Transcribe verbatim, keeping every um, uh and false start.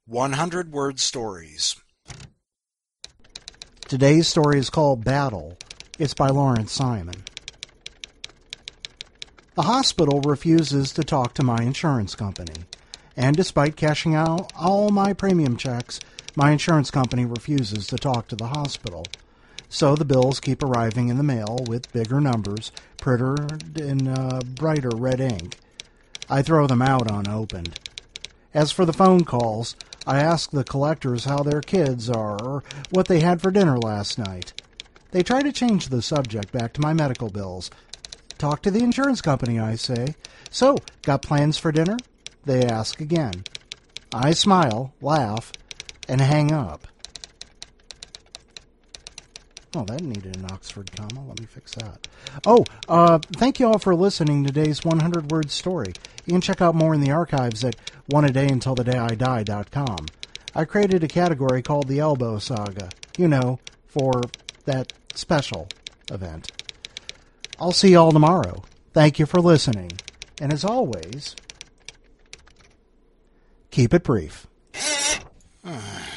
one hundred word stories. Today's story is called Battle. It's by Lawrence Simon. The hospital refuses to talk to my insurance company, and despite cashing out all my premium checks, my insurance company refuses to talk to the hospital. So the bills keep arriving in the mail with bigger numbers, printed in uh, brighter red ink. I throw them out unopened. As for the phone calls, I ask the collectors how their kids are or what they had for dinner last night. They try to change the subject back to my medical bills. Talk to the insurance company, I say. So, got plans for dinner? They ask again. I smile, laugh, and hang up. Oh, that needed an Oxford comma. Let me fix that. Oh, uh, thank you all for listening to today's one hundred word story. You can check out more in the archives at one a day until the day I die dot com. I created a category called the Elbow Saga, you know, for that special event. I'll see you all tomorrow. Thank you for listening. And as always, keep it brief.